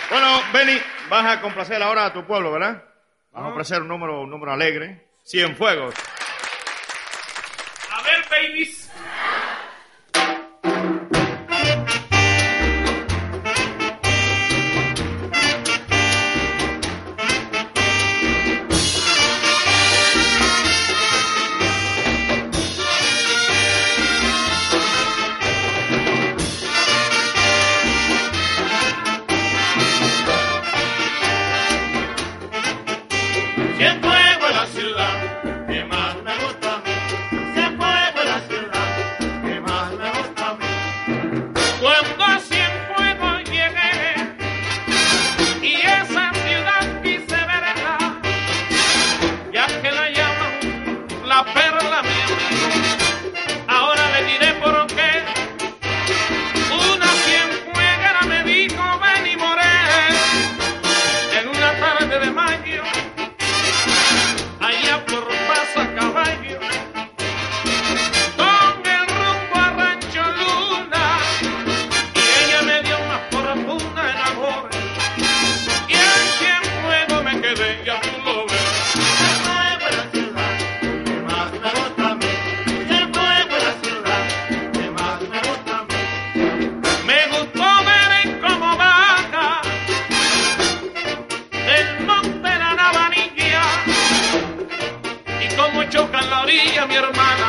Bueno, Benny, vas a complacer ahora a tu pueblo, ¿verdad? Vamos a ofrecer un número alegre. Cienfuegos. A ver, babies. Cienfuegos es la ciudad que más me gusta a mí. Cienfuegos es la ciudad que más me gusta a mí. Cuando a Cienfuegos llegué y esa ciudad quise verla, ya que la llaman la perla mi amigo. Ahora le diré por qué. Una cienfueguera me dijo ven y moré en una tarde de mayo, allá por Paso Caballo, con el rumbo a Rancho Luna, y ella me dio más profunda en amor, y en Cienfuegos me quedé, ya tú lo ves. Cienfuegos es la ciudad que más me gusta a mí. Cienfuegos es la ciudad que más me gusta a mí. Me gustó ver en cómo baja del monte la Navanilla y cómo choca en la orilla mi hermana